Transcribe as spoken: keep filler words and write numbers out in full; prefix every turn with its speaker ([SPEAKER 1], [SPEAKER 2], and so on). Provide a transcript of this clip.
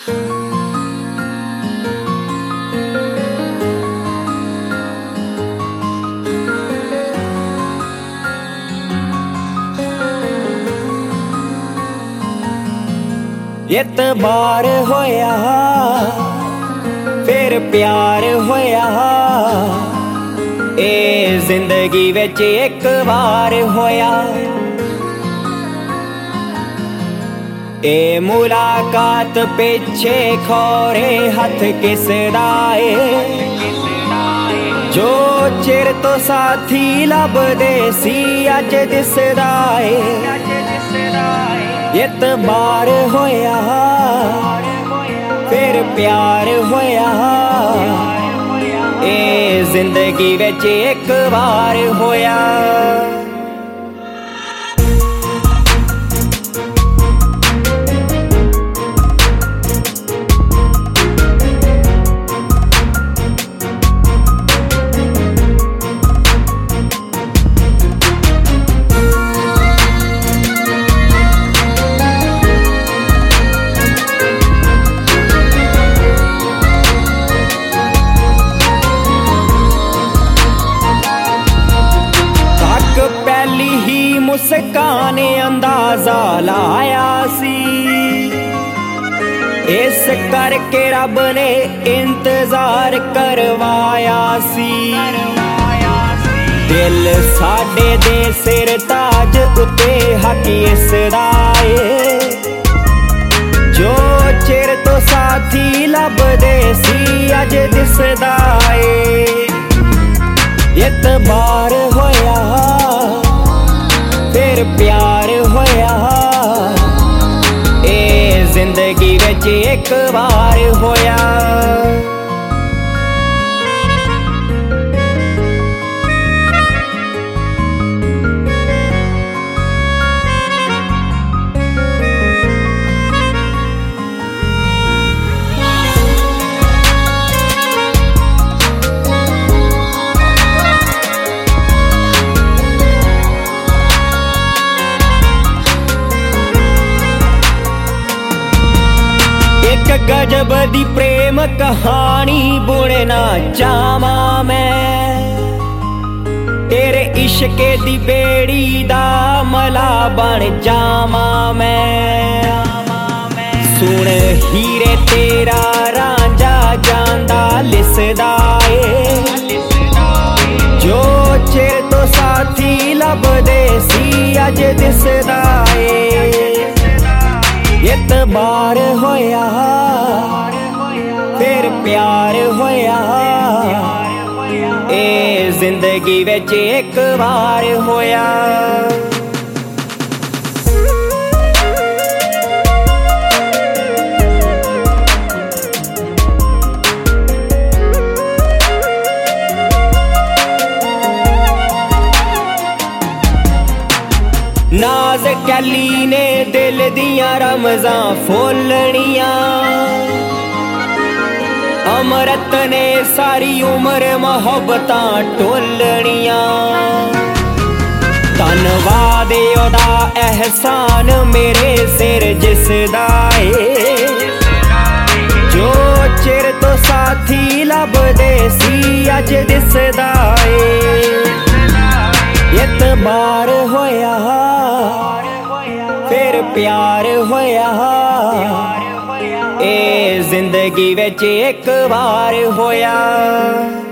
[SPEAKER 1] इतबार होया फिर प्यार होया, ए जिंदगी विच एक बार होया। ए मुलाकात पिछे खोरे हथ किसदा ए, जो चिर तो साथी लभदे सी अज दिसदा ए। इतबार होया फिर प्यार होया, ए जिंदगी विच एक बार होया। पहली ही मुस्कान अंदाजा लाया सी, इस करके रब ने इंतजार करवाया सी। दिल साडे दे सिर ताज उत्ते हक इसदा ए, जो चिर तो साथी लभदे सी अज दिसदा ए। इतबार होया फिर प्यार होया, ए जिंदगी विच एक बार होया। गजब दी प्रेम कहानी बुनना चाहवा मैं, तेरे इश्के दी बेड़ी दा मला बन जावा मैं। सुन हीरे तेरा रांझा जांदा लिसदा ए, जो चिर तो साथी लभदे सी अज दिसदा ए। इतबार होया फिर प्यार होया, ए जिंदगी विच एक बार होया। नाज कैली ने दिल दियां रमजां फोलनियां, अमृत ने सारी उम्र मोहब्बतां टोलनियां। धन्नवाद ओदा एहसान मेरे सिर जिसदा ए, जो चिर तो साथी लभदे सी अज दिसदा ए। इतबार होया फिर प्यार होया, ए जिंदगी विच एक बार होया।